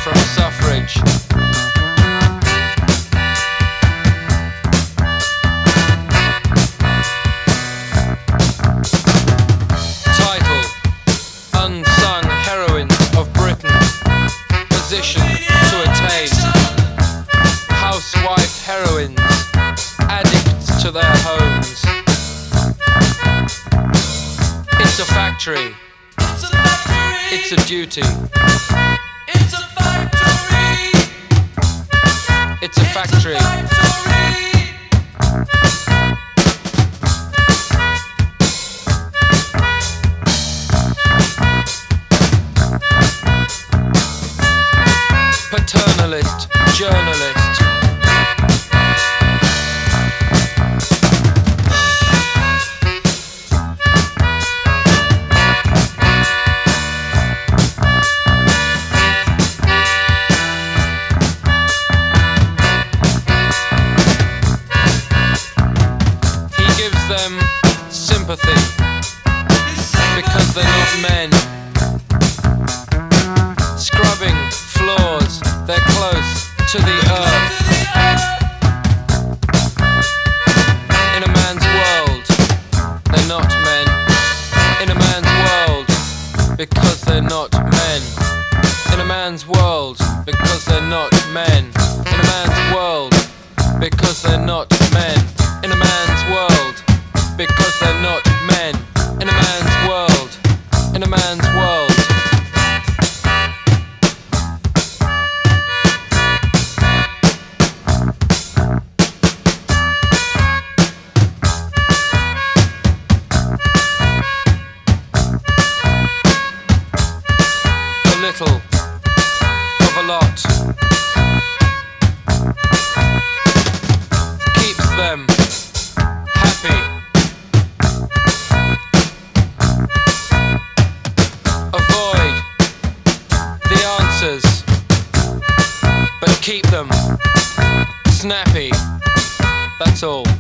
from suffrage. Title: Unsung Heroines of Britain. Position to attain: housewife heroines, addicts to their homes. It's a factory. It's a duty. It's a factory. It's a factory. Paternalist, journalist. Them sympathy because they're not men. Scrubbing floors, they're close to the earth. In a man's world, they're not men. In a man's world, because they're not men. In a man's world, because they're not men. In a man's world, because they're not men. In a man's world, because they're not men. In a man's world. In a man's world. A little of a lot keeps them happy. Avoid the answers, but keep them snappy. That's all.